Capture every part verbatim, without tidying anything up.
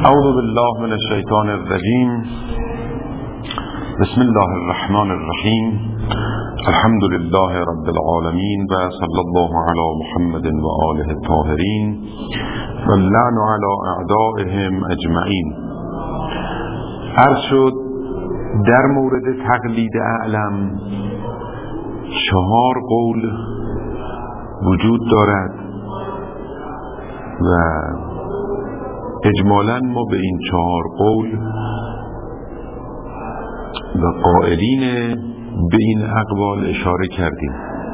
اعوذ بالله من الشیطان الرجیم. بسم الله الرحمن الرحیم. الحمد لله رب العالمین و صلی الله علی محمد و آله الطاهرین و اللعن علی اعدائهم اجمعین. عرض شد در مورد تقلید اعلم چهار قول وجود دارد و اجمالاً ما به این چهار قول و قائلین به این اقوال اشاره کردیم.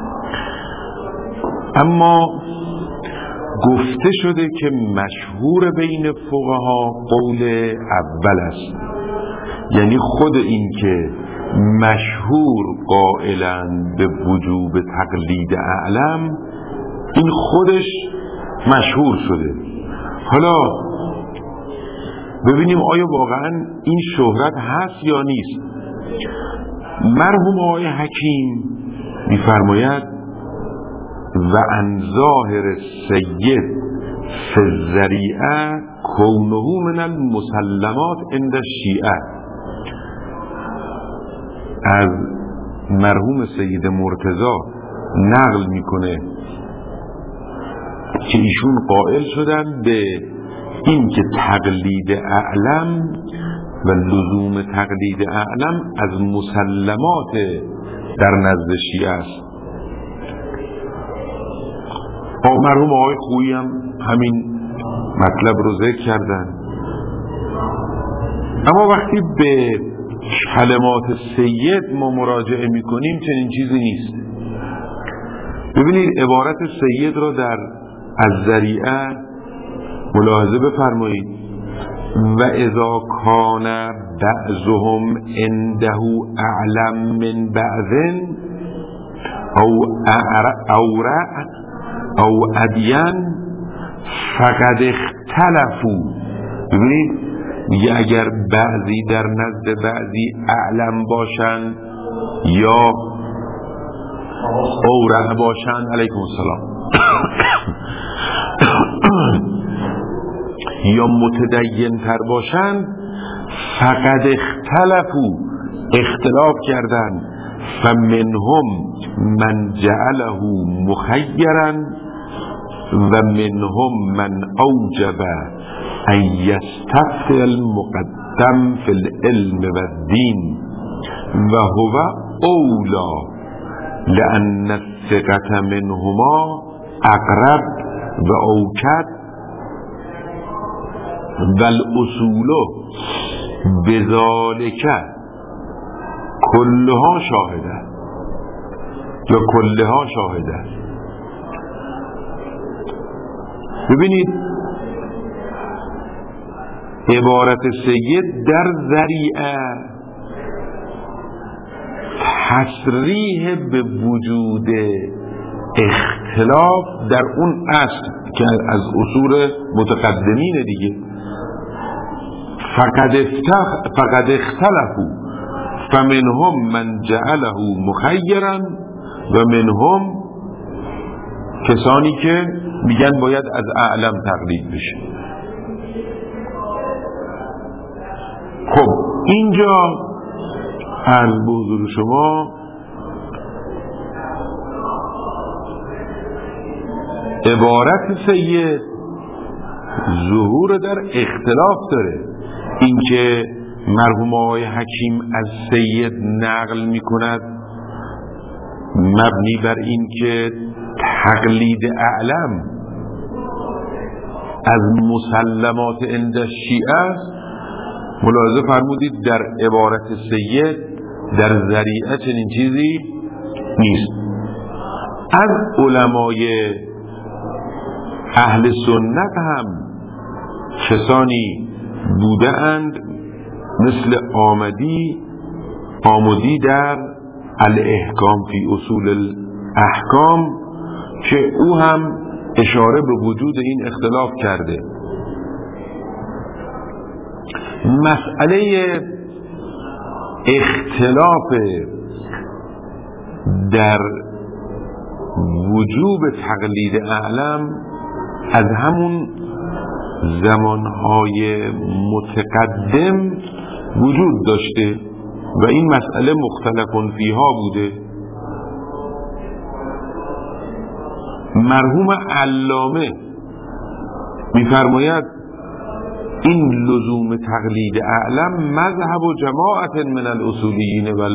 اما گفته شده که مشهور بین فقها قول اول است، یعنی خود این که مشهور قائلن به وجوب تقلید اعلم، این خودش مشهور شده. حالا ببینیم آیا واقعا این شهرت هست یا نیست. مرحوم آقای حکیم می‌فرماید و عن ظاهر سید فی الذریعه کونه من المسلمات عند الشیعه. از مرحوم سید مرتضی نقل میکنه که ایشون قائل شدن به این که تقلید اعلم و لزوم تقلید اعلم از مسلمات در نزد شیعه است. مرحوم آقای خویی هم همین مطلب رو ذکر کردن. اما وقتی به کلمات سید ما مراجعه میکنیم چنین چیزی نیست. ببینید عبارت سید را در الذریعه ملاحظه بفرمایید. و اذا کان بعضهم عنده اعلم من بعض او اورع او ادین فقد اختلفوا. ببینید میگه اگر بعضی در نزد بعضی اعلم باشند یا اورع باشند، علیکم السلام، یا متدین تر باشند، فقد اختلفوا، اختلاف کردند. فمنهم من جعله مخیرا و منهم من اوجب ان یستفتي المقدم فی العلم و الدین و هو اولا لان الثقة منهما اقرب و اوکد و الاصول بذالک کلها شاهده یا کلها شاهده. ببینید عبارت سید در ذریعه تصریح به وجود اختلاف در اون اصل که از اصول متقدمین دیگه، فقد فقد اختلفوا فمنهم من جعله مخیرا و منهم کسانی که میگن باید از اعلم تقلید بشه. خب اینجا عرض به حضور شما عبارت سید ظهور در اختلاف داره. اینکه مرحوم آقای حکیم از سید نقل می کند مبنی بر این که تقلید اعلم از مسلمات عند شیعه است. ملاحظه فرمودید در عبارت سید در ذریعه چنین چیزی نیست. از علمای اهل سنت هم کسانی بوده اند مثل آمدی آمدی در الاحکام فی اصول الاحکام که او هم اشاره به وجود این اختلاف کرده. مسئله اختلاف در وجوب تقلید اعلم از همون زمانهای متقدم وجود داشته و این مسئله مختلف فیها بوده. مرحوم علامه می‌فرماید این لزوم تقلید اعلم مذهب و جماعت من الاصولیین و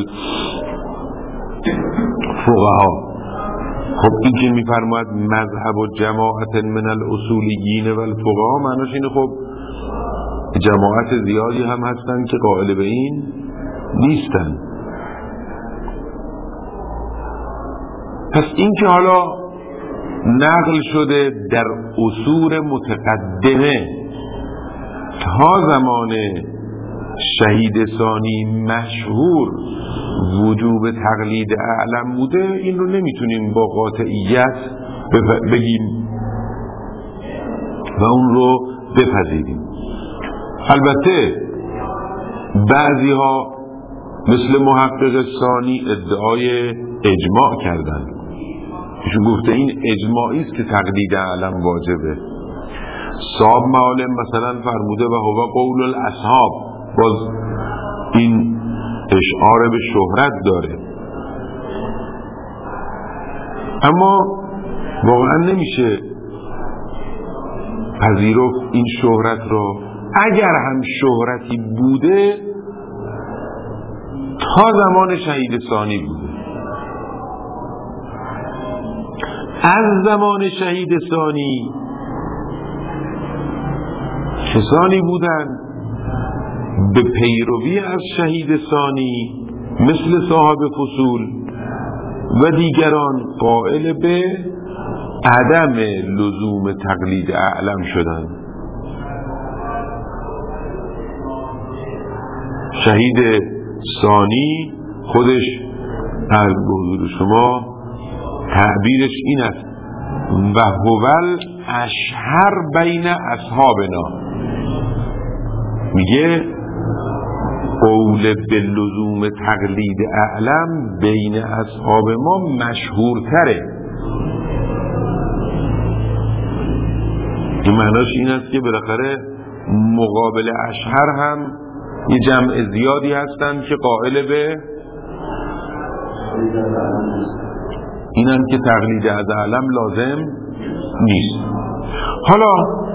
الفقها. خب این که می‌فرماید مذهب و جماعت من الاصولیین و الفقها معناش اینه خب جماعت زیادی هم هستن که قائل به این نیستن. پس این که حالا نقل شده در عصور متقدمه تا زمان شهید ثانی مشهور وجوب تقلید اعلم بوده، این رو نمیتونیم با قاطعیت بگیم و اون رو بپذیریم. البته بعضی ها مثل محقق ثانی ادعای اجماع کردن، ایشون گفته این اجماعی است که تقلید اعلم واجبه. صاحب معالم مثلا فرموده و هو قول الاصحاب، باز این اشعار به شهرت داره، اما واقعا نمیشه پذیرفت این شهرت رو. اگر هم شهرتی بوده تا زمان شهید ثانی بوده. از زمان شهید ثانی کسانی بودن به پیروی از شهید ثانی مثل صاحب فصول و دیگران قائل به عدم لزوم تقلید اعلم شدند. شهید ثانی خودش از حضور شما تعبیرش این است و هوال اشهر بین اصحابنا، میگه قول به لزوم تقلید اعلم بین اصحاب ما مشهورتره. این معناش این است که بالاخره مقابل اشهر هم یه جمع زیادی هستن که قائل به اینن که تقلید از اعلم لازم نیست. حالا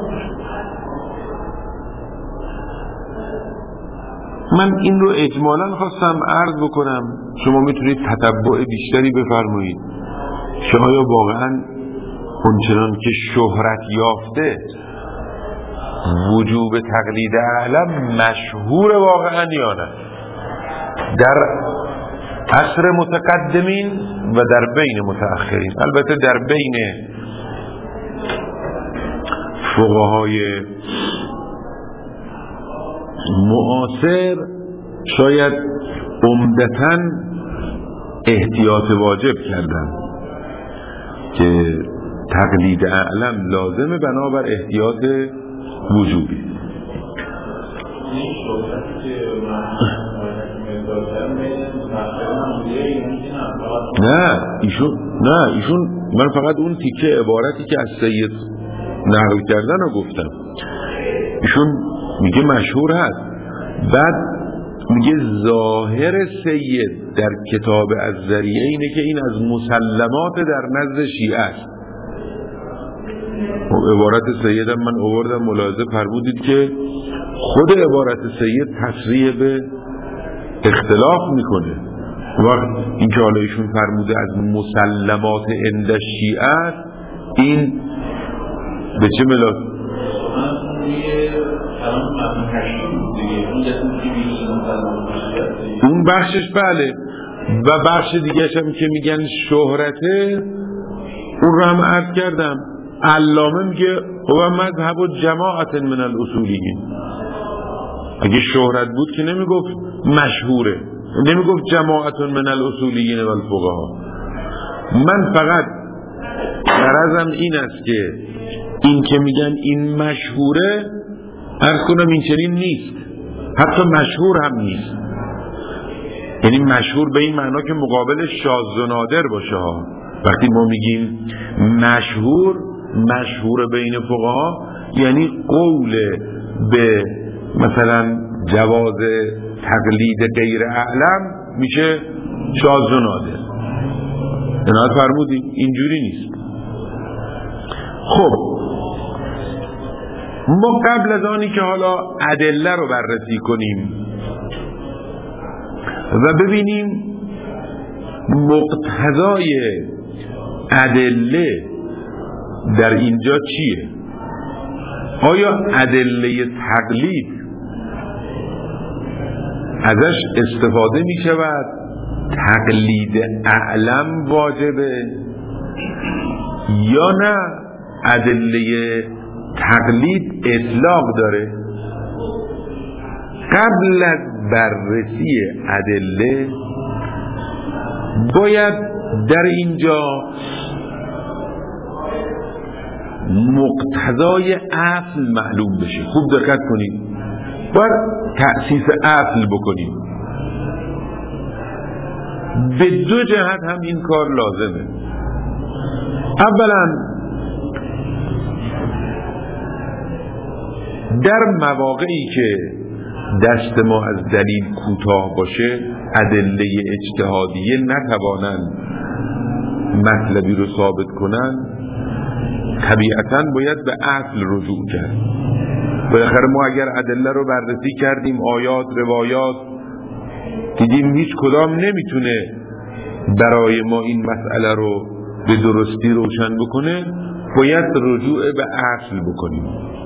من این رو اجمالاً خواستم عرض بکنم، شما میتونید تتبع بیشتری بفرمایید که آیا واقعاً اونچنان که شهرت یافته وجوب تقلید اعلم مشهور واقعاً یا نه در عصر متقدمین و در بین متأخرین. البته در بین فقهای معاصر شاید عمدتاً احتیاط واجب کردن که تقلید اعلم لازمه بنابر احتیاط وجوبی. نه ایشون نه ایشون من فقط اون تیکه عبارتی که از سید نقل کردن رو گفتم. ایشون میگه مشهور هست، بعد میگه ظاهر سید در کتاب الذریعه اینه که این از مسلمات در نزد شیعه است. عبارت سید هم من آوردم، ملاحظه فرمودید که خود عبارت سید تصریح به اختلاف میکنه. وقت این که حالا ایشون فرموده از مسلمات عند شیعه، این به چه ملاک؟ اون بخشش بله، و بخش دیگه هم که میگن شهرته، اون رو هم عرض کردم. علامه میگه هو مذهب و جماعت من الاصولیین. اگه شهرت بود که نمیگفت مشهوره، نمیگفت جماعت من الاصولیین و الفقها. من فقط غرضم این است که این که میگن این مشهوره، عرض کنم این چنین نیست، حتی مشهور هم نیست. یعنی مشهور به این معنا که مقابل شاذ و نادر باشه ها. وقتی ما میگیم مشهور، مشهور بین فقها یعنی قول به مثلا جواز تقلید غیر اعلم میشه شاذ و نادر. عنایت فرمودید اینجوری نیست. خب ما قبل از آنی که حالا ادله رو بررسی کنیم و ببینیم مقتضای ادله در اینجا چیه، آیا ادله تقلید ازش استفاده می شود، تقلید اعلم واجبه یا نه ادله تقلید اطلاق داره. قبل از بررسی ادله باید در اینجا مقتضای اصل معلوم بشه. خوب دقت کنید، باید تأسیس اصل بکنیم. به دو جهت هم این کار لازمه. اولا در مواقعی که دست ما از دلیل کوتاه باشه، ادله اجتهادیه نتوانند مطلبی رو ثابت کنن، طبیعتاً باید به اصل رجوع کرد. بالاخره ما اگر ادله رو بررسی کردیم، آیات، روایات، دیدیم هیچ کدام نمیتونه برای ما این مسئله رو به درستی روشن بکنه، باید رجوع به اصل بکنیم.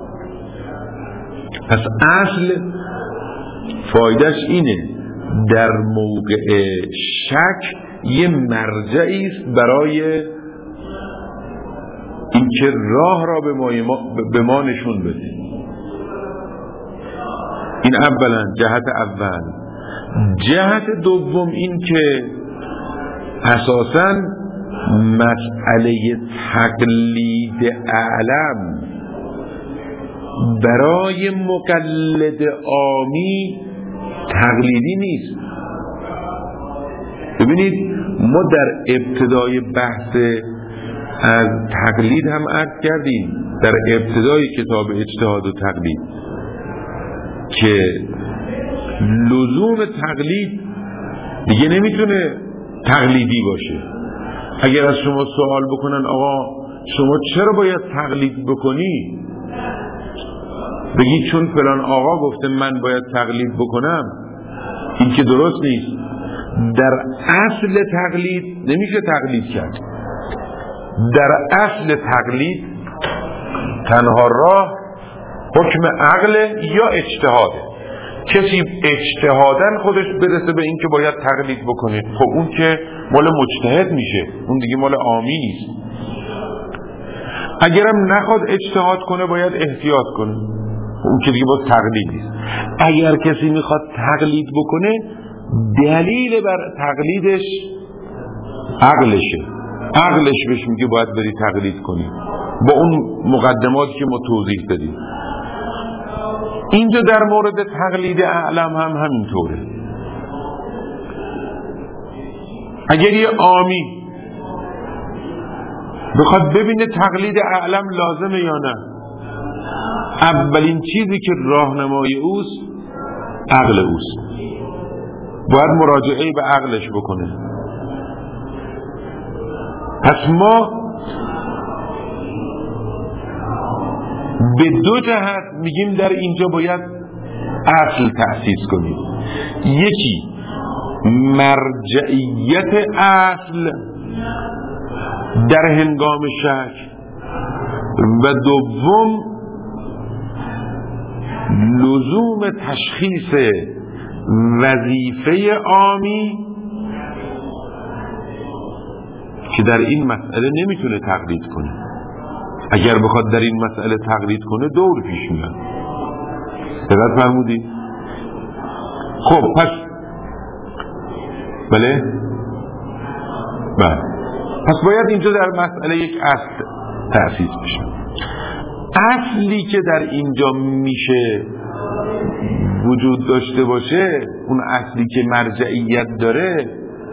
پس اصل فایدهش اینه در موقع شک یه مرجعی است برای اینکه راه را به ما, به ما نشون بده. این اولا، جهت اول. جهت دوم این که اساساً مسئله تقلید اعلم برای مقلد عامی تقلیدی نیست. ببینید ما در ابتدای بحث از تقلید هم عرض کردیم، در ابتدای کتاب اجتهاد و تقلید، که لزوم تقلید دیگه نمیتونه تقلیدی باشه. اگر از شما سوال بکنن آقا شما چرا باید تقلید بکنی، بگید چون فلان آقا گفته من باید تقلید بکنم، این که درست نیست. در اصل تقلید نمیشه تقلید کرد. در اصل تقلید تنها راه حکم عقل یا اجتهاده. کسی اجتهادن خودش برسه به این که باید تقلید بکنه، خب اون که مال مجتهد میشه، اون دیگه مال عامی نیست. اگرم نخواد اجتهاد کنه باید احتیاط کنه، اون که دیگه باز تقلید نیست. اگر کسی میخواد تقلید بکنه دلیل بر تقلیدش عقلشه، عقلش بهش میگه باید بری تقلید کنی با اون مقدماتی که ما توضیح دادیم. اینجا در مورد تقلید اعلم هم همینطوره. اگر یه عامی بخواد ببینه تقلید اعلم لازمه یا نه، اولین چیزی که راهنمای اوست عقل اوست، باید مراجعه به عقلش بکنه. پس ما به دو جهت میگیم در اینجا باید اصل تأسیس کنیم. یکی مرجعیت اصل در هنگام شک، و دوم لزوم تشخیص وظیفه عامی که در این مسئله نمیتونه تقلید کنه. اگر بخواد در این مسئله تقلید کنه دور پیش میاد. دقت فرمودید؟ خب پس بله بله پس باید اینجا در مسئله یک اصل تأسیس بشه. اصلی که در اینجا میشه وجود داشته باشه، اون اصلی که مرجعیت داره،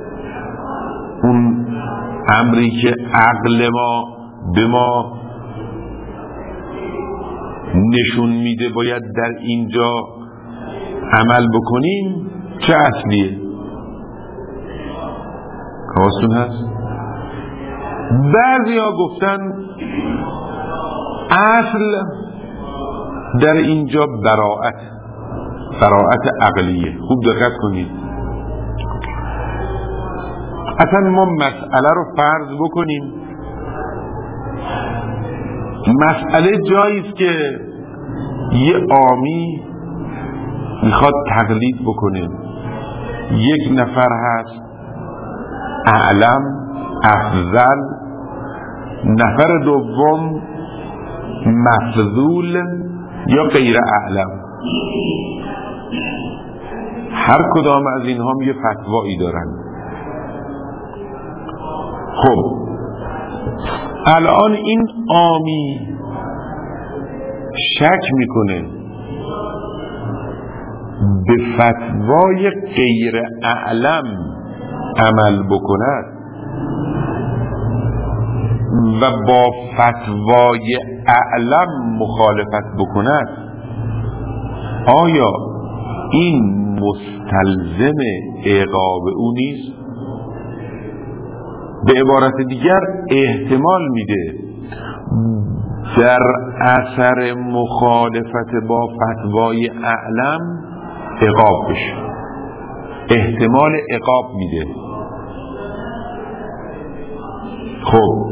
اون امری که عقل ما به ما نشون میده باید در اینجا عمل بکنیم چه اصلیه؟ حواستون هست؟ بعضی ها گفتن اصل در اینجا براءت براءت عقلیه. خوب دقت کنید. اصلا ما مسئله رو فرض بکنیم، مسئله جاییست که یه عامی میخواد تقلید بکنه، یک نفر هست اعلم افضل، نفر دوم مفضول یا غیر اعلم. هر کدام از اینها یه فتوایی دارن. خب الان این عامی شک میکنه به فتوای غیر اعلم عمل بکند و با فتوای اعلم مخالفت بکند، آیا این مستلزم عقاب او نیست؟ به عبارت دیگر احتمال میده در اثر مخالفت با فتوای اعلم عقاب بشه، احتمال عقاب میده. خب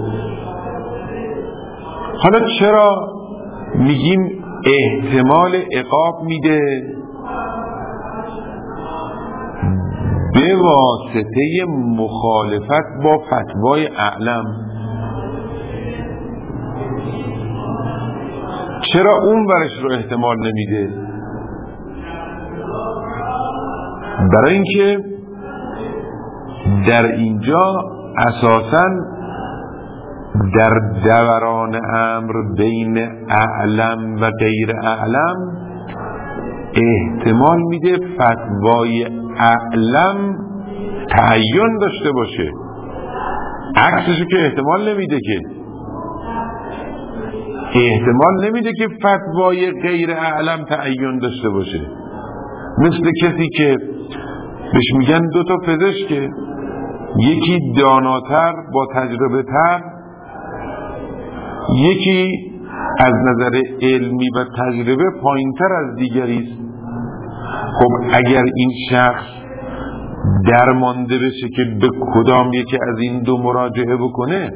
حالا چرا میگیم احتمال عقاب میده؟ به واسطه مخالفت با فتوای اعلم. چرا اون ورش رو احتمال نمیده؟ برای اینکه در اینجا اساساً در دوران امر بین اعلم و غیر اعلم احتمال میده فتوای اعلم تعین داشته باشه، عکسشو که احتمال نمیده که احتمال نمیده که فتوای غیر اعلم تعین داشته باشه. مثل کسی که بهش میگن دو تا پزشکه، یکی داناتر با تجربه تر، یکی از نظر علمی و تجربه پایینتر از دیگریست. خب اگر این شخص درمانده بشه که به کدام یکی از این دو مراجعه بکنه،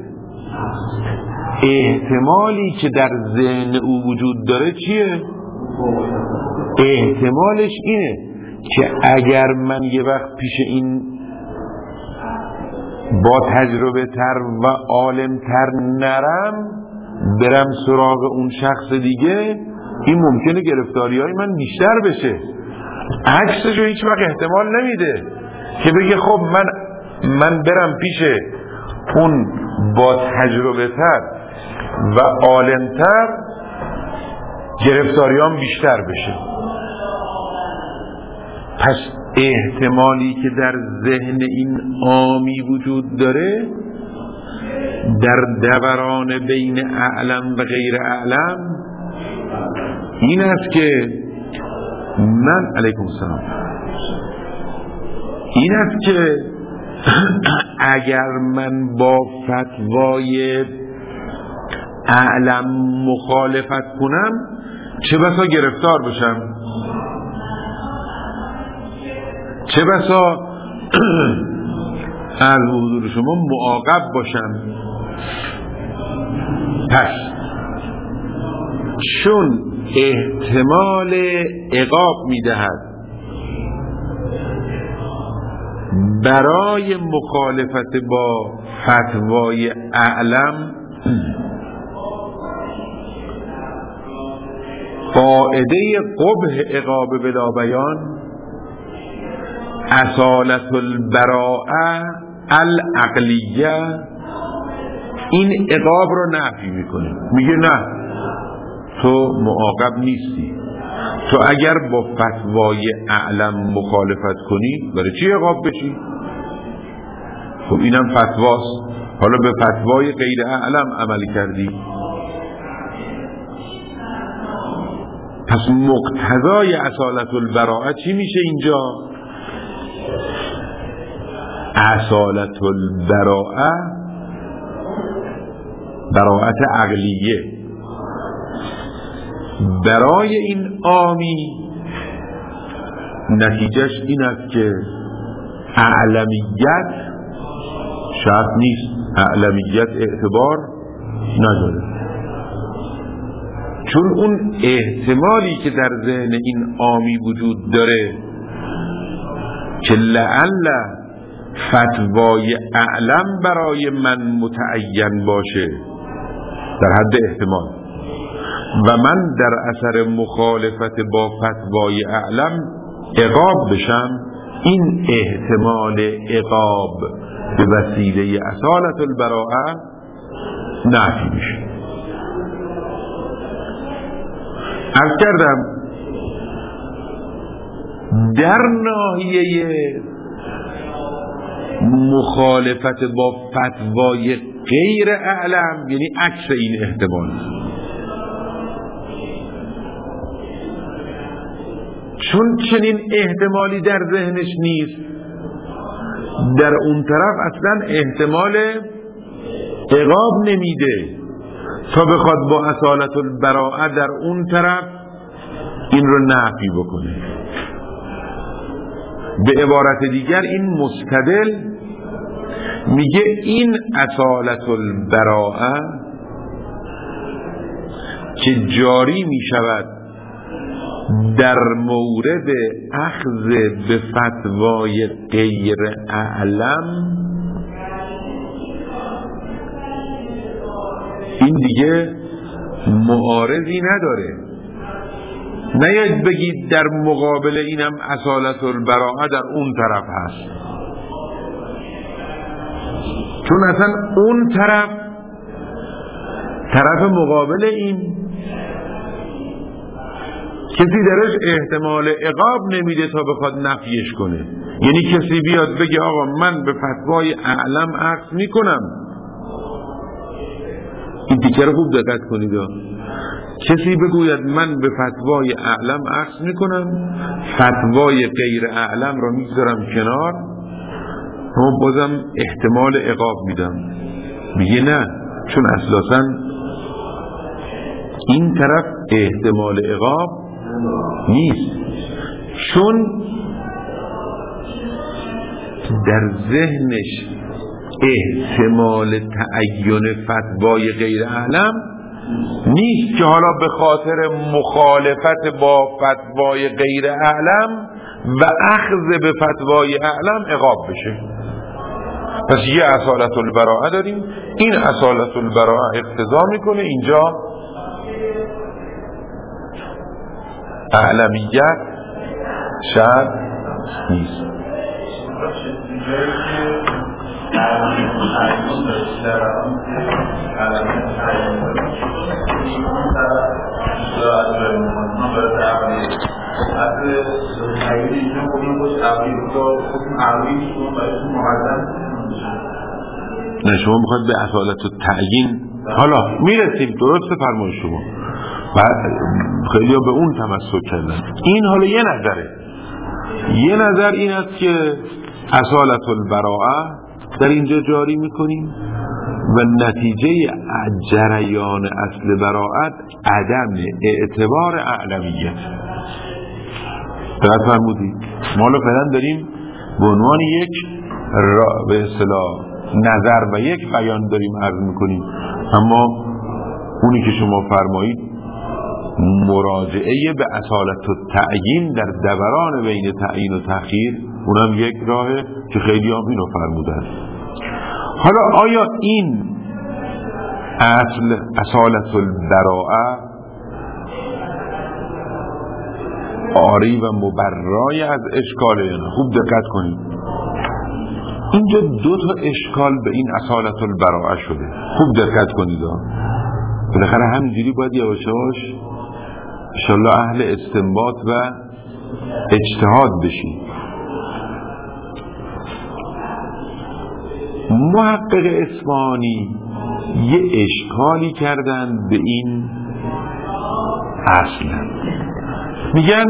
احتمالی که در ذهن او وجود داره چیه؟ احتمالش اینه که اگر من یه وقت پیش این با تجربه تر و عالم تر نرم، برم سراغ اون شخص دیگه، این ممکنه گرفتاری های من بیشتر بشه. عکسشو هیچ وقت احتمال نمیده که بگه خب من من برم پیش اون با تجربه تر و عالم تر، گرفتاری هم بیشتر بشه. پس احتمالی که در ذهن این عامی وجود داره در دوران بین اعلم و غیر اعلم این است که من علیکم السلام این است که اگر من با فتوای اعلم مخالفت کنم چه بسا گرفتار بشم، چه بسا از حضور شما معاقب باشم. پس چون احتمال عقاب میدهد برای مخالفت با فتوای اعلم، قاعده قبح عقاب بلا بیان اصالت البراءه العقلیه این عقاب رو نفی میکنه، میگه نه تو معاقب نیستی، تو اگر با فتوای اعلم مخالفت کنی برای چی عقاب بشی؟ خب اینم فتواست، حالا به فتوای غیر اعلم عمل کردی. پس مقتضای اصالت البراءه چی میشه اینجا؟ اصالت البراءه براءت عقلیه. برای این عامی نتیجهش این است که اعلمیت شرط نیست، اعلمیت اعتبار نداره، چون اون احتمالی که در ذهن این عامی وجود داره که لعل فتوای اعلم برای من متعین باشه در حد احتمال و من در اثر مخالفت با فتوای اعلم عقاب بشم، این احتمال عقاب به وسیله اصالت البراءه نفی میشه. عرض کردم در ناحیه مخالفت با فتوای غیر اعلم یعنی عکس این احتمال، چون چنین احتمالی در ذهنش نیست، در اون طرف اصلا احتمال عقاب نمیده تا بخواد با اصالت البراءه در اون طرف این رو نفی بکنه. به عبارت دیگر این مستدل میگه این اصالت البراءه که جاری میشود در مورد اخذ به فتوای غیر اعلم، این دیگه معارضی نداره. نیاید بگید در مقابل اینم اصالت البراءه در اون طرف هست، چون اصلا اون طرف طرف مقابل این کسی درش احتمال عقاب نمیده تا بخواد نفیش کنه. یعنی کسی بیاد بگه آقا من به فتوای اعلم عکس میکنم، این تیکه رو خوب دقت کنید، کسی بگوید من به فتوای اعلم عکس میکنم، فتوای غیر اعلم رو میذارم کنار، اما بازم احتمال عقاب میدم، میگه نه، چون اساساً این طرف احتمال عقاب نیست، چون در ذهنش احتمال تعین فتوای غیر اعلم نیست که حالا به خاطر مخالفت با فتوای غیر اعلم و اخذ به فتوای اعلم عقاب بشه. پس یه اصالت البراءه داریم، این اصالت البراءه اقتضا میکنه اینجا اعلمیت شرط نیست. نه شما میخواد به اصالت تعیین، حالا میرسیم، درست فرمایید شما، بعد خیلی ها به اون تمسک کردن. این حالا یه نظره، یه نظر این است که اصالت البراءه در اینجا جاری میکنیم و نتیجه جریان اصل براءت عدم اعتبار اعلمیت. درست فرمودید؟ ما رو فعلا داریم به عنوان یک به اصطلاح نظر و یک بیان داریم عرض میکنیم، اما اونی که شما فرمایید مراجعه به اصالت التعیین در دوران بین تعیین و تأخیر، اونم یک راهه که خیلی هم اینو فرمودن. حالا آیا این اصل اصالت البراءه عاری و مبرای از اشکاله یا نه؟ خوب دقت کنید، اینجا دو تا اشکال به این اصالت البراءه شده. خوب دقت کنید، بالاخره همینجوری باید یواش یواش انشالله اهل استنباط و اجتهاد بشید. محقق اصفهانی یه اشکالی کردن به این اصل. میگن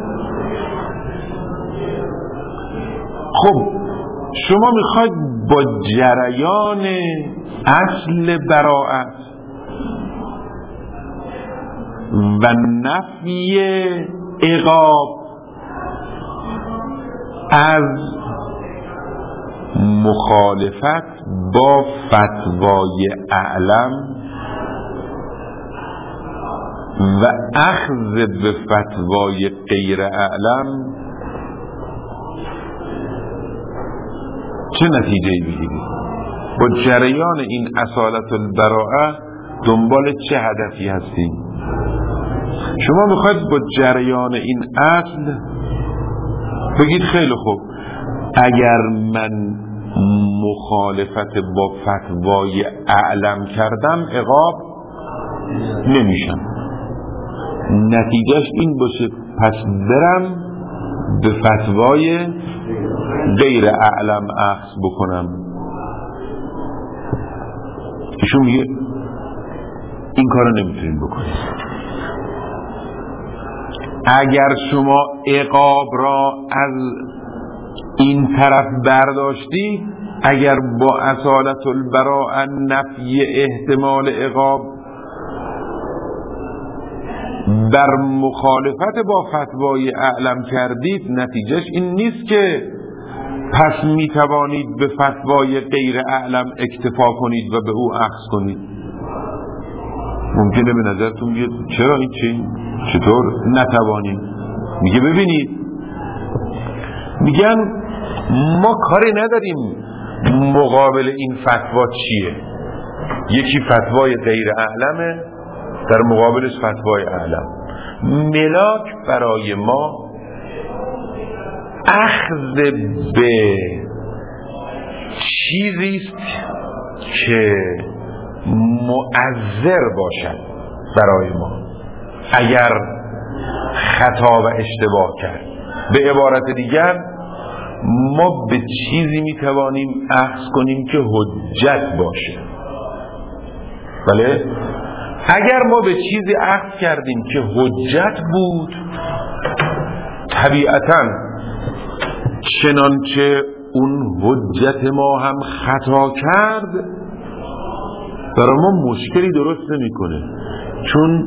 خب شما میخواید با جریان اصل براءت و نفی عقاب از مخالفت با فتوای اعلم و اخذ به فتوای غیر اعلم چه نتیجه بگیرید؟ با جریان این اصالت البراءه دنبال چه هدفی هستید؟ شما میخواید با جریان این اصل بگید خیلی خوب، اگر من مخالفت با فتوای اعلم کردم عقاب نمیشم، نتیجهش این باشه پس برم به فتوای غیر اعلم اخذ بکنم. ایشون میگه این کارو نمیتونیم بکنیم. اگر شما عقاب را از این طرف برداشتی، اگر با اصالت البراءه نفی احتمال عقاب در مخالفت با فتوای اعلم کردید، نتیجهش این نیست که پس می توانید به فتوای غیر اعلم اکتفا کنید و به او اخذ کنید. ممکنه به نظرتون بیاد چرا این چی؟ چطور نتوانید؟ میگه ببینید، میگن ما کاری نداریم مقابل این فتوا چیه. یکی فتوای غیر اعلمه، در مقابلش فتوای اعلم. ملاک برای ما اخذ به چیزیست که مؤثر باشد برای ما اگر خطا و اشتباه کرد. به عبارت دیگر ما به چیزی میتوانیم اخذ کنیم که حجت باشه. بله؟ اگر ما به چیزی اخذ کردیم که حجت بود، طبیعتاً چنانچه اون حجت ما هم خطا کرد برای ما مشکلی درست نمی کنه، چون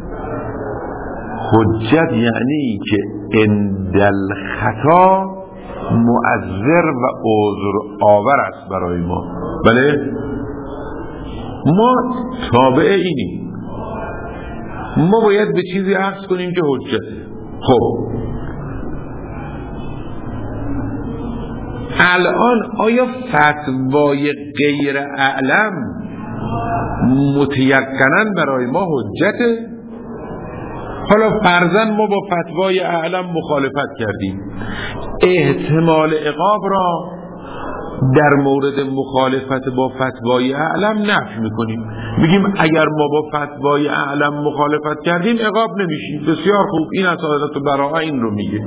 حجت یعنی که اندل خطا مؤثر و عذر آور است برای ما. بله؟ ما تابع اینیم، ما باید به چیزی اخذ کنیم که حجته. خب الان آیا فتوای غیر اعلم متیقناً برای ما حجته؟ حالا فرضاً ما با فتوای اعلم مخالفت کردیم، احتمال عقاب را در مورد مخالفت با فتوای اعلم نفی میکنیم، میگیم اگر ما با فتوای اعلم مخالفت کردیم عقاب نمیشیم. بسیار خوب، این اصالت براءه این رو میگه.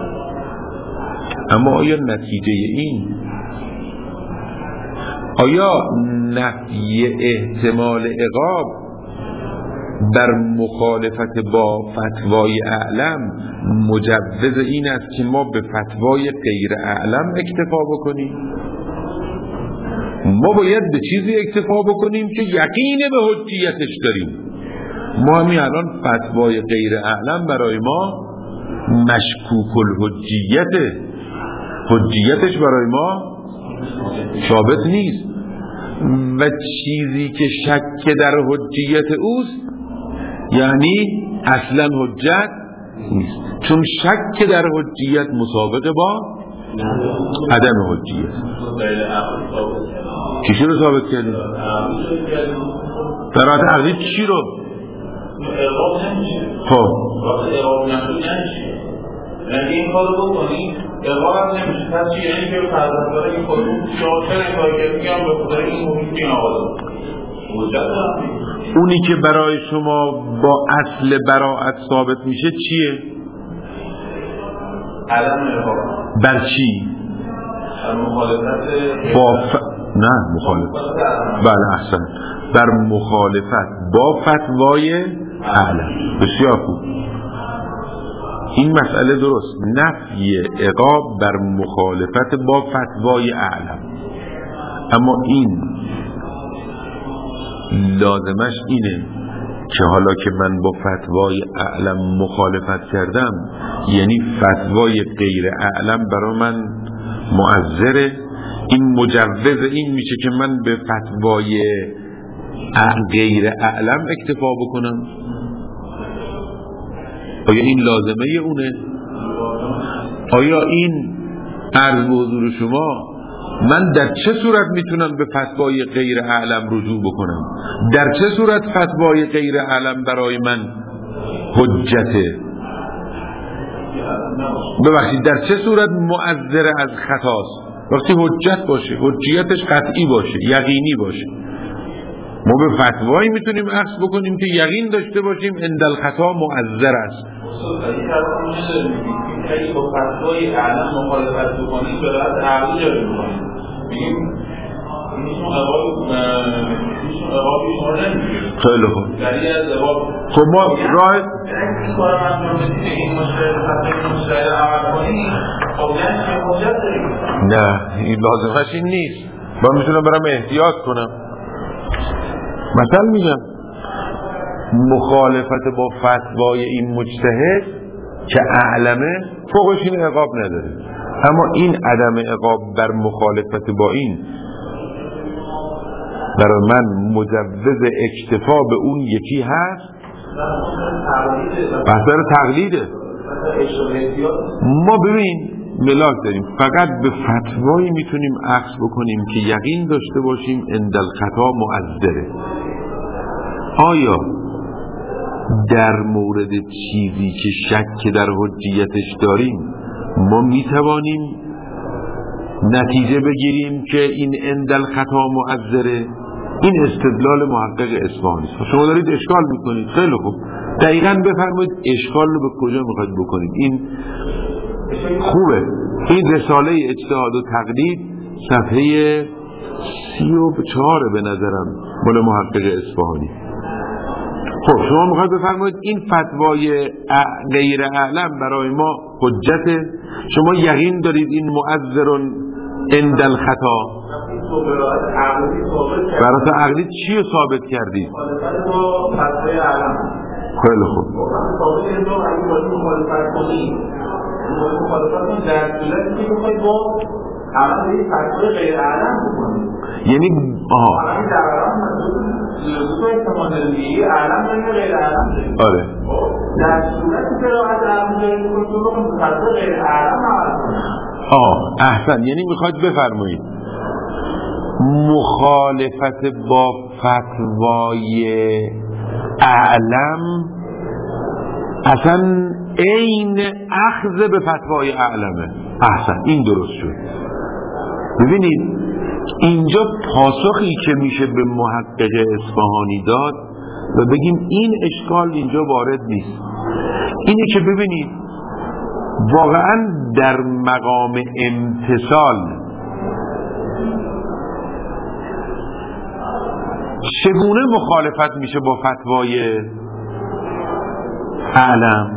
اما آیا نتیجه این، آیا نفی احتمال عقاب در مخالفت با فتوای اعلم مجوز این است که ما به فتوای غیر اعلم اکتفا بکنیم؟ ما باید به چیزی اکتفا بکنیم که یقین به حجیتش داریم. ما همین الان فتوای غیر اعلم برای ما مشکوک الحجیته، حجیتش برای ما ثابت نیست و چیزی که شک در حجیت اوست یعنی اصلا حجت نیست، چون شک در حجیت مسابقه با عدم حجیت. چی رو ثابت کردیم؟ در حالت عقلی چی رو؟ خب اگه این کار رو بکنید اقرار هم نمیشه. پس چی؟ یعنی که فرزنداره این خودمون شما چرا این کار کردیم میگم به خدای این محیط این آقا اونی که برای شما با اصل براءت ثابت میشه چیه؟ عدم اقرار. بر چی؟ مخالفت با ف... نه مخالفت بله احسن بر مخالفت با فتوای اعلم. بسیار خوب. این مسئله درست، نفی عقاب بر مخالفت با فتوای اعلم، اما این لازمش اینه که حالا که من با فتوای اعلم مخالفت کردم، یعنی فتوای غیر اعلم برای من معذره، این مجوز این میشه که من به فتوای غیر اعلم اکتفا بکنم. آیا این لازمه اونه؟ آیا این عرض به حضور شما من در چه صورت میتونم به فتوای غیر اعلم رجوع بکنم؟ در چه صورت فتوای غیر اعلم برای من حجته؟ ببخشید در چه صورت معذر از خطاست؟ وقتی حجت باشه، حجیتش قطعی باشه، یقینی باشه. ما به فتوایی میتونیم اخذ بکنیم که یقین داشته باشیم عند الخطا معذر است. اگه با فتوای اعلم مخالفت بکنیم به راحت عقلی جاری بکنیم، بگیم اینشون عقابی شما نمیگیم. خیلی خوب. دلیل از عقاب خب ما راه این کار هم انجام بدیم که این مشکل فتوای مشکل عمل کنیم، خب یعنی چه حجت داریم؟ نه، این لازمش این نیست. من میتونم برم احتیاط کنم. مثلا میگم مخالفت با فتوای این مجتهد که اعلمه فوقش این عقاب نداره، اما این عدم عقاب بر مخالفت با این برای من مجوز اکتفا به اون یکی هست، بحثر تقلیده. ما ببین ملاک داریم، فقط به فتوایی میتونیم اخذ بکنیم که یقین داشته باشیم عند الخطا معذره. آیا در مورد چیزی که شک در حجیتش داریم ما میتوانیم نتیجه بگیریم که این عند الخطا معذره؟ این استدلال محقق اصفهانی است. شما دارید اشکال میکنید، خیلی خوب، دقیقاً بفرمایید اشکال رو به کجا میخواید بکنید. این خوبه. این رساله اجتهاد و تقلید صفحه سی و چهار به نظرم مال محقق اصفهانی. خب شما میخواید بفرمایید این فتوای غیر اعلم برای ما حجته، شما یقین دارید این معذرون عند الخطا، برای عقلی چی رو ثابت کردید؟ خیلی خوب. یعنی آها آره آه احسن، یعنی میخواید بفرمایید مخالفت با فتوای اعلم اصلا عین اخذ به فتوای اعلمه. احسن، این درست شد. ببینید اینجا پاسخی که میشه به محقق اصفهانی داد و بگیم این اشکال اینجا وارد نیست، اینه که ببینید واقعا در مقام امتثال چگونه مخالفت میشه با فتوای اعلم؟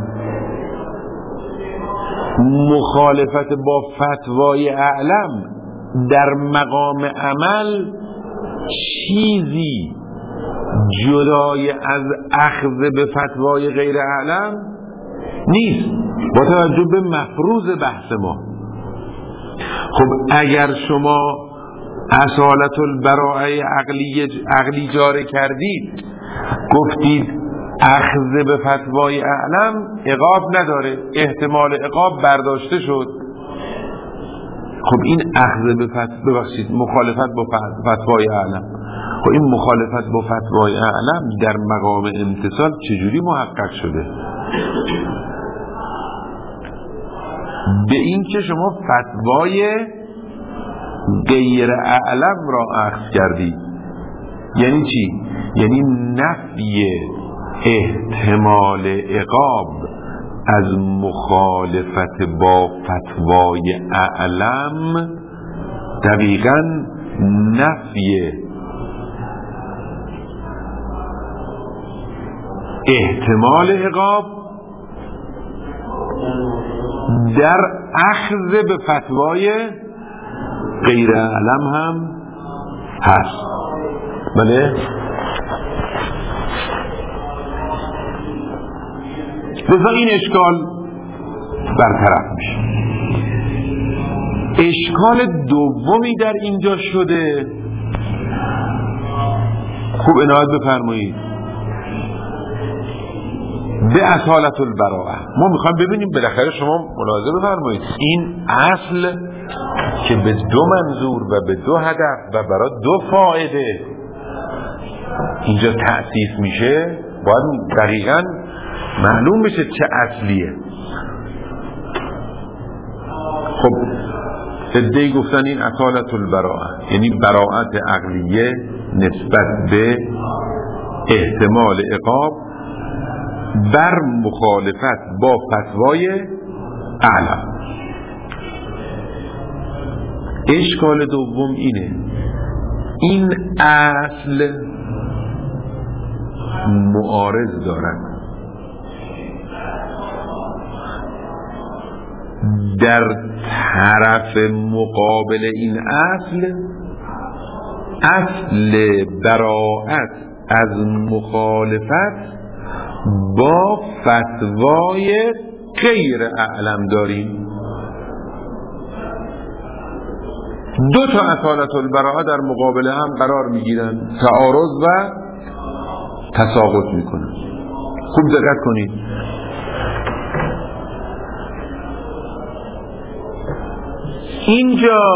مخالفت با فتوای اعلم در مقام عمل چیزی جدای از اخذ به فتوای غیر اعلم نیست با توجه به مفروض بحث ما. خب اگر شما اصالت البراءه عقلی عقلی جاری کردید، گفتید اخذ به فتوای اعلم عقاب نداره، احتمال عقاب برداشته شد. خب این اخذ به فتوا، ببخشید مخالفت با فتوای اعلم، خب این مخالفت با فتوای اعلم در مقام امتثال چجوری محقق شده؟ به این که شما فتوای غیر اعلم را اخذ کردید. یعنی چی؟ یعنی نفی احتمال عقاب از مخالفت با فتوای اعلم دقیقاً نفی احتمال عقاب در اخذ به فتوای غیر اعلم هم هست. بله؟ لذا این اشکال برطرف میشه. اشکال دومی در اینجا شده، خوب عنایت بفرمایید، به اصالت البراءه. ما میخوایم ببینیم، بالاخره شما ملاحظه بفرمایید، این اصل که به دو منظور و به دو هدف و برای دو فایده اینجا تأسیس میشه، باید دقیقاً معلوم بشه چه اصلیه. خب ادعی گفتن این اصالت البراءه، یعنی براءت عقلیه نسبت به احتمال عقاب بر مخالفت با فتوای اعلم. اشکال دوم اینه، این اصل معارض دارد. در طرف مقابل این اصل، اصل براءت از مخالفت با فتوای غیر اعلم داریم. دو تا اصالت البراءه در مقابل هم قرار میگیرن، تعارض و تساقط میکنن. خوب دقت کنید، اینجا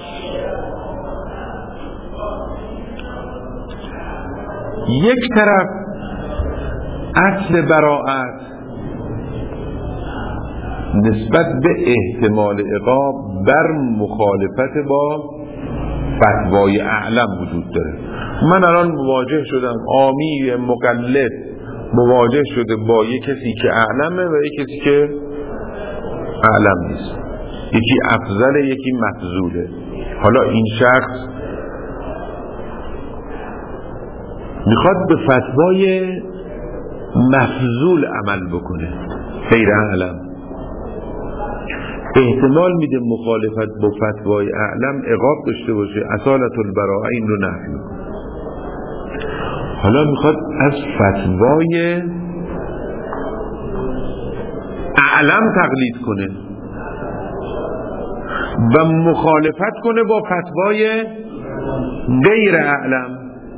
یک طرف اصل براءت نسبت به احتمال عقاب بر مخالفت با فتوای اعلم وجود داره. من الان مواجه شدم، عامی مقلد مواجه شده با یک کسی که اعلمه و یک کسی که اعلم نیست، یکی افضل یکی مفضوله. حالا این شخص میخواد به فتوای مفضول عمل بکنه، غیر اعلم، احتمال میده مخالفت با فتوای اعلم عقاب داشته باشه، اصالت البراءه این رو نفی میکنه. حالا میخواد از فتوای اعلم تقلید کنه و مخالفت کنه با فتوای غیر اعلم.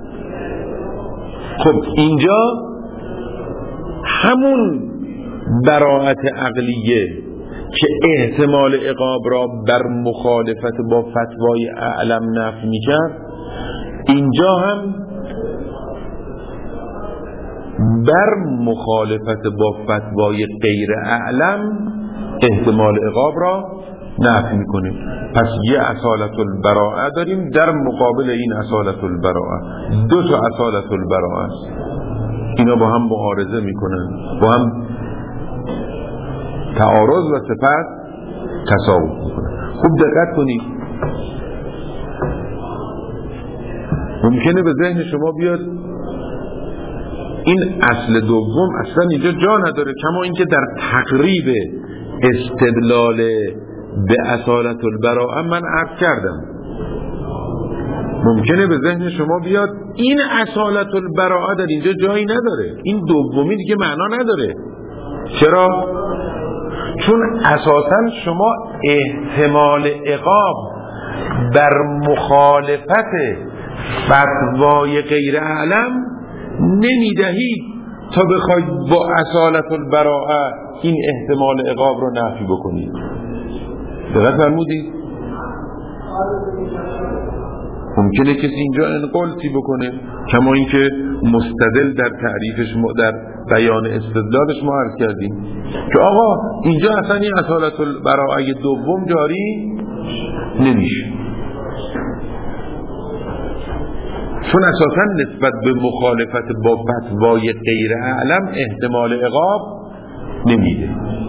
خب اینجا همون براءت عقلیه که احتمال عقاب را بر مخالفت با فتوای اعلم نفی میکرد، اینجا هم بر مخالفت با فتوای غیر اعلم احتمال عقاب را نفی میکنه. پس یه اصالت البراءه داریم در مقابل این اصالت البراءه. دو تا اصالت البراءه است، اینا با هم معارضه میکنن، با هم تعارض و صفت تساوی میکنن. خوب دقت کنید، ممکنه به ذهن شما بیاد این اصل دوم اصلا اینجا جا نداره، کما اینکه در تقریب استدلال به اصالت البراءه من عرض کردم. ممکنه به ذهن شما بیاد این اصالت البراءه در اینجا جایی نداره، این دومی دیگه معنا نداره. چرا؟ چون اساساً شما احتمال عقاب بر مخالفت فتوای غیر اعلم نمیدهید تا بخواید با اصالت البراءه این احتمال عقاب رو نفی بکنید. دقت فرمودید؟ ممکنه کسی اینجا انقلتی بکنه، کما اینکه مستدل در تعریفش در بیان استدلالش ما عرض کردیم که آقا اینجا اصلا این اصالت البراءه دوم جاری نمیشه، چون اساسا نسبت به مخالفت با فتوای غیر اعلم احتمال عقاب نمیده،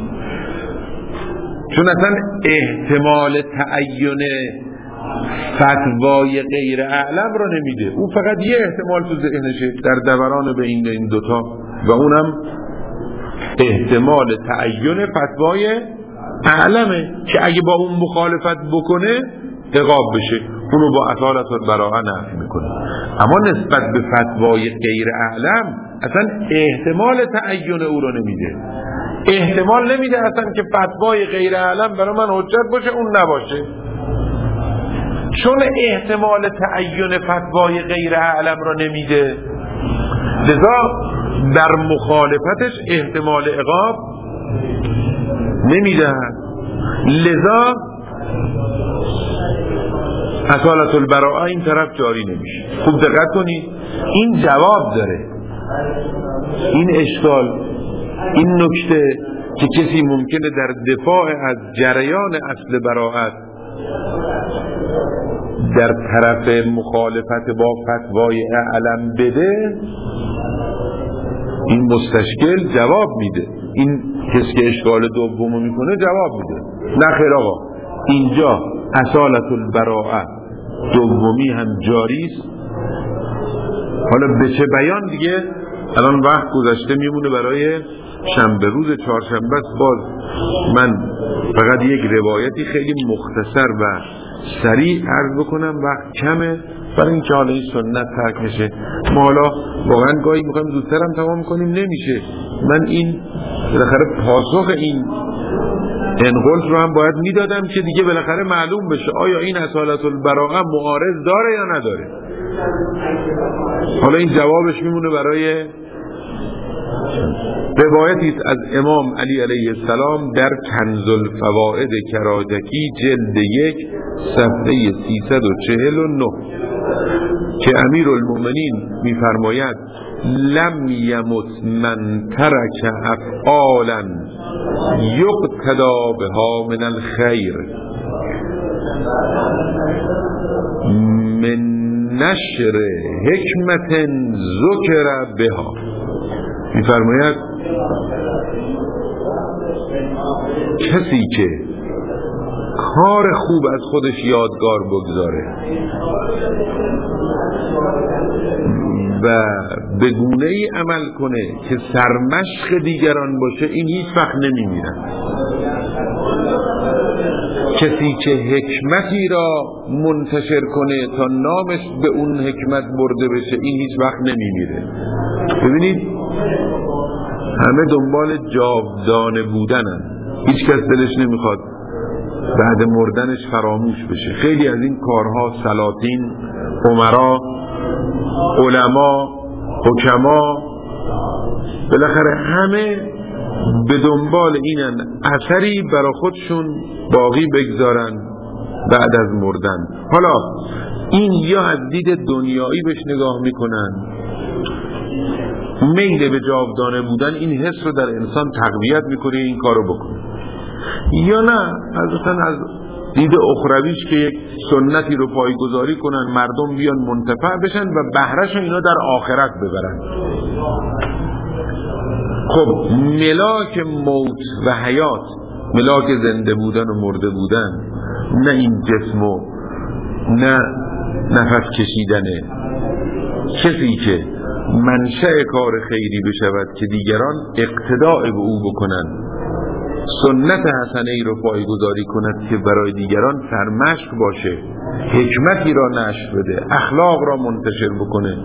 چون اصلا احتمال تعین فتوای غیر اعلم رو نمیده، اون فقط یه احتمال تو ذهنشه در دوران بین این دوتا و اونم احتمال تعین فتوای اعلمه که اگه با اون مخالفت بکنه عقاب بشه، اونو با اصالت البراءه نفی میکنه. اما نسبت به فتوای غیر اعلم اصلا احتمال تعین او رو نمیده، احتمال نمیده اصلا که فتوای غیر اعلم برای من حجت باشه اون نباشه. چون احتمال تعین فتوای غیر اعلم رو نمیده، لذا در مخالفتش احتمال عقاب نمیده. لذا اصالت البراءه این طرف جاری نمیشه. خوب دقت کنید، این جواب داره، این اشکال، این نکته که کسی ممکنه در دفاع از جریان اصل براءت در طرف مخالفت با فتوای اعلم بده، این مستشکل جواب میده. این کسی که اشکال دومو میکنه جواب میده، نه خیر آقا، اینجا اصالت البراءه دومی هم جاری است. حالا به چه بیان دیگه الان وقت گذشته میمونه برای شنبه روز چهارشنبه. باز من فقط یک روایتی خیلی مختصر و سریع عرض بکنم، وقت کمه برای اینکه حالا این سنت ترک میشه. ما حالا واقعا گاهی میخوایم زودترم تمام کنیم نمیشه. من این بالاخره پاسخ این انقلت رو هم باید میدادم که دیگه بالاخره معلوم بشه آیا این اصالت البراءه معارض داره یا نداره. حالا این جوابش میمونه برای روایتی از امام علی علیه السلام در کنز الفوائد کراجکی جلد یک صفحه سیصد و چهل و نه که امیر المؤمنین میفرماید لم یمت من ترک افعالا یقتدا بها من الخیر من نشر حکمت ذکر بها. میفرماید کسی که کار خوب از خودش یادگار بگذاره و به گونه ای عمل کنه که سرمشق دیگران باشه، این هیچ وقت نمیمیرن. کسی که حکمتی را منتشر کنه تا نامش به اون حکمت برده بشه، این هیچ وقت نمیمیره. ببینید همه دنبال جاودانه بودنن، هیچ کس دلش نمیخواد بعد مردنش فراموش بشه. خیلی از این کارها سلاطین، امرا، علما، حکما، بالاخره همه به دنبال اینن اثری برای خودشون باقی بگذارن بعد از مردن. حالا این یا از دید دنیایی بهش نگاه میکنن، میل به جاودانه بودن این حس رو در انسان تقویت میکنه این کارو بکنه، یا نه از از دید اخرویش که یک سنتی رو پایگذاری کنن مردم بیان منتفع بشن و بهره‌شو اینا در آخرت ببرن. خب ملاک موت و حیات، ملاک زنده بودن و مرده بودن، نه این جسم و نه نفس کشیدنه. کسی که منشأ کار خیری بشود که دیگران اقتداء به او بکنن، سنت حسنه ای رو پایگذاری کند که برای دیگران سرمشق باشه، حکمتی را نشر بده، اخلاق را منتشر بکنه،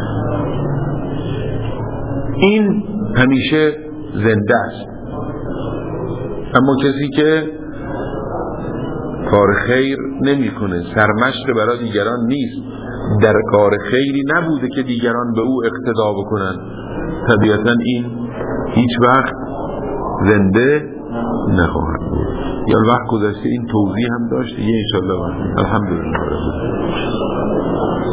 این همیشه زنده است. اما کسی که کار خیر نمی کنه، سرمشق برای دیگران نیست، در کار خیری نبوده که دیگران به او اقتدا بکنن، طبیعتا این هیچ وقت زنده نخواهد بود. یا وقت گذشته این توضیح هم داشت دیگه. انشاءالله الحمدلله.